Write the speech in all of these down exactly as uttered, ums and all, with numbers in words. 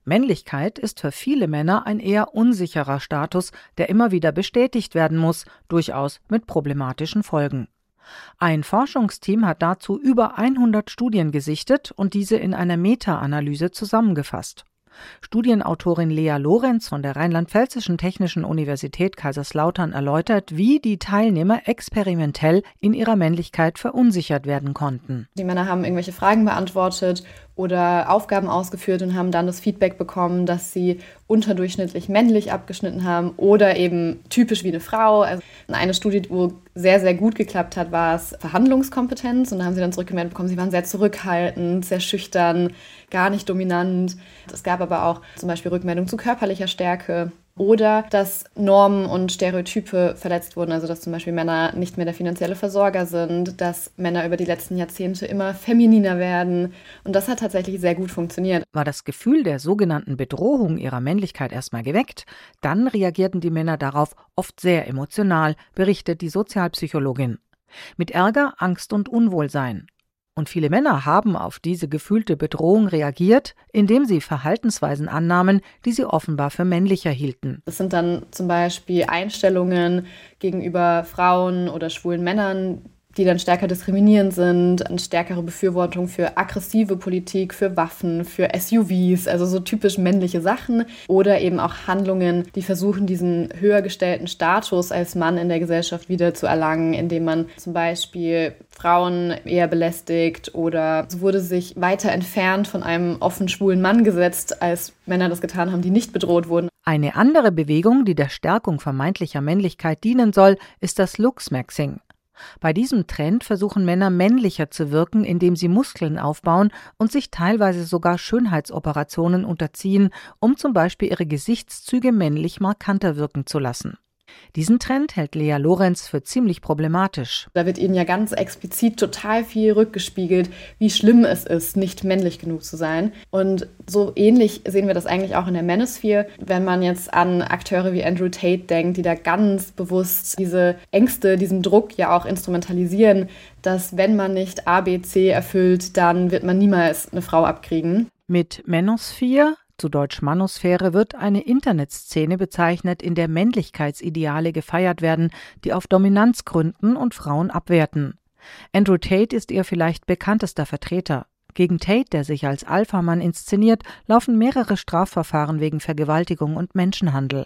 Männlichkeit ist für viele Männer ein eher unsicherer Status, der immer wieder bestätigt werden muss, durchaus mit problematischen Folgen. Ein Forschungsteam hat dazu über hundert Studien gesichtet und diese in einer Meta-Analyse zusammengefasst. Studienautorin Lea Lorenz von der Rheinland-Pfälzischen Technischen Universität Kaiserslautern erläutert, wie die Teilnehmer experimentell in ihrer Männlichkeit verunsichert werden konnten. Die Männer haben irgendwelche Fragen beantwortet oder Aufgaben ausgeführt und haben dann das Feedback bekommen, dass sie unterdurchschnittlich männlich abgeschnitten haben oder eben typisch wie eine Frau. Also eine Studie, wo sehr, sehr gut geklappt hat, war es Verhandlungskompetenz. Und da haben sie dann zurückgemeldet bekommen, sie waren sehr zurückhaltend, sehr schüchtern, gar nicht dominant. Es gab aber auch zum Beispiel Rückmeldungen zu körperlicher Stärke. Oder dass Normen und Stereotype verletzt wurden, also dass zum Beispiel Männer nicht mehr der finanzielle Versorger sind, dass Männer über die letzten Jahrzehnte immer femininer werden. Und das hat tatsächlich sehr gut funktioniert. War das Gefühl der sogenannten Bedrohung ihrer Männlichkeit erstmal geweckt, dann reagierten die Männer darauf oft sehr emotional, berichtet die Sozialpsychologin. Mit Ärger, Angst und Unwohlsein. Und viele Männer haben auf diese gefühlte Bedrohung reagiert, indem sie Verhaltensweisen annahmen, die sie offenbar für männlicher hielten. Das sind dann zum Beispiel Einstellungen gegenüber Frauen oder schwulen Männern, die dann stärker diskriminierend sind, eine stärkere Befürwortung für aggressive Politik, für Waffen, für S U Vs, also so typisch männliche Sachen. Oder eben auch Handlungen, die versuchen, diesen höher gestellten Status als Mann in der Gesellschaft wieder zu erlangen, indem man zum Beispiel Frauen eher belästigt oder es wurde sich weiter entfernt von einem offen schwulen Mann gesetzt, als Männer das getan haben, die nicht bedroht wurden. Eine andere Bewegung, die der Stärkung vermeintlicher Männlichkeit dienen soll, ist das Looksmaxing. Bei diesem Trend versuchen Männer männlicher zu wirken, indem sie Muskeln aufbauen und sich teilweise sogar Schönheitsoperationen unterziehen, um zum Beispiel ihre Gesichtszüge männlich markanter wirken zu lassen. Diesen Trend hält Lea Lorenz für ziemlich problematisch. Da wird ihnen ja ganz explizit total viel rückgespiegelt, wie schlimm es ist, nicht männlich genug zu sein. Und so ähnlich sehen wir das eigentlich auch in der Manosphere, wenn man jetzt an Akteure wie Andrew Tate denkt, die da ganz bewusst diese Ängste, diesen Druck ja auch instrumentalisieren, dass wenn man nicht A, B, C erfüllt, dann wird man niemals eine Frau abkriegen. Mit Manosphere, zu Deutsch Manosphäre, wird eine Internetszene bezeichnet, in der Männlichkeitsideale gefeiert werden, die auf Dominanz gründen und Frauen abwerten. Andrew Tate ist ihr vielleicht bekanntester Vertreter. Gegen Tate, der sich als Alphamann inszeniert, laufen mehrere Strafverfahren wegen Vergewaltigung und Menschenhandel.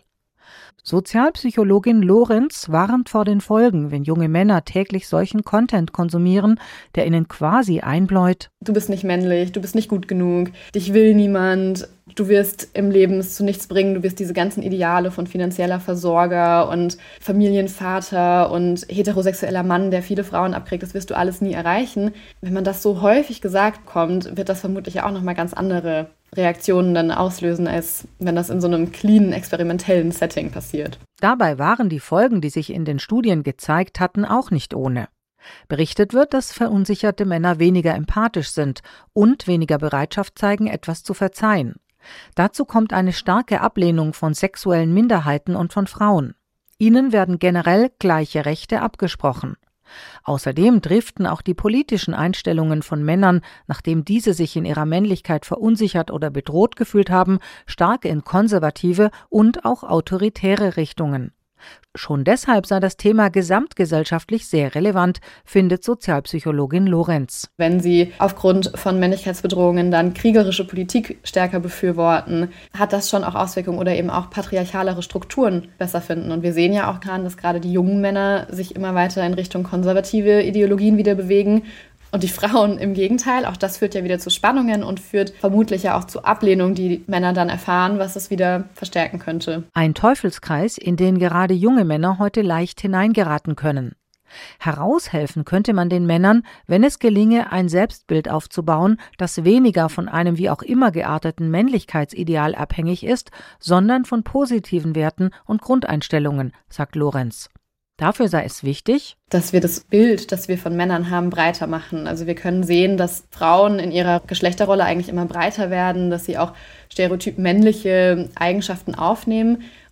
Sozialpsychologin Lorenz warnt vor den Folgen, wenn junge Männer täglich solchen Content konsumieren, der ihnen quasi einbläut: Du bist nicht männlich, du bist nicht gut genug, dich will niemand, du wirst im Leben es zu nichts bringen, du wirst diese ganzen Ideale von finanzieller Versorger und Familienvater und heterosexueller Mann, der viele Frauen abkriegt, das wirst du alles nie erreichen. Wenn man das so häufig gesagt bekommt, wird das vermutlich auch nochmal ganz andere Reaktionen dann auslösen, als wenn das in so einem cleanen, experimentellen Setting passiert. Dabei waren die Folgen, die sich in den Studien gezeigt hatten, auch nicht ohne. Berichtet wird, dass verunsicherte Männer weniger empathisch sind und weniger Bereitschaft zeigen, etwas zu verzeihen. Dazu kommt eine starke Ablehnung von sexuellen Minderheiten und von Frauen. Ihnen werden generell gleiche Rechte abgesprochen. Außerdem driften auch die politischen Einstellungen von Männern, nachdem diese sich in ihrer Männlichkeit verunsichert oder bedroht gefühlt haben, stark in konservative und auch autoritäre Richtungen. Schon deshalb sei das Thema gesamtgesellschaftlich sehr relevant, findet Sozialpsychologin Lorenz. Wenn Sie aufgrund von Männlichkeitsbedrohungen dann kriegerische Politik stärker befürworten, hat das schon auch Auswirkungen oder eben auch patriarchalere Strukturen besser finden. Und wir sehen ja auch gerade, dass gerade die jungen Männer sich immer weiter in Richtung konservative Ideologien wieder bewegen. Und die Frauen im Gegenteil, auch das führt ja wieder zu Spannungen und führt vermutlich ja auch zu Ablehnung, die Männer dann erfahren, was es wieder verstärken könnte. Ein Teufelskreis, in den gerade junge Männer heute leicht hineingeraten können. Heraushelfen könnte man den Männern, wenn es gelinge, ein Selbstbild aufzubauen, das weniger von einem wie auch immer gearteten Männlichkeitsideal abhängig ist, sondern von positiven Werten und Grundeinstellungen, sagt Lorenz. Dafür sei es wichtig, dass wir das Bild, das wir von Männern haben, breiter machen. Also wir können sehen, dass Frauen in ihrer Geschlechterrolle eigentlich immer breiter werden, dass sie auch stereotyp männliche Eigenschaften aufnehmen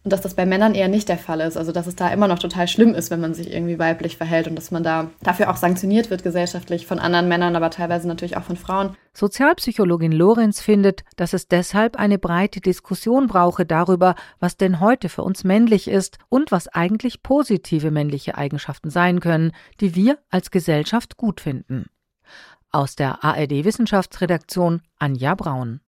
Und dass das bei Männern eher nicht der Fall ist. Also dass es da immer noch total schlimm ist, wenn man sich irgendwie weiblich verhält und dass man da dafür auch sanktioniert wird gesellschaftlich von anderen Männern, aber teilweise natürlich auch von Frauen. Sozialpsychologin Lorenz findet, dass es deshalb eine breite Diskussion brauche darüber, was denn heute für uns männlich ist und was eigentlich positive männliche Eigenschaften sein können, die wir als Gesellschaft gut finden. Aus der A R D-Wissenschaftsredaktion Anja Braun.